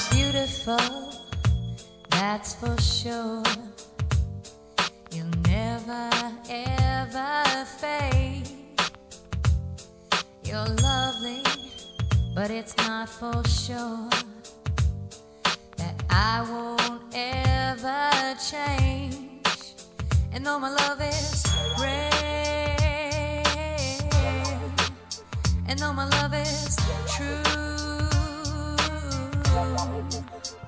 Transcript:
beautiful, that's for sure. You'll never ever fade. You're lovely, but it's not for sure that I won't ever change. And though my love is rare, and though my love is true,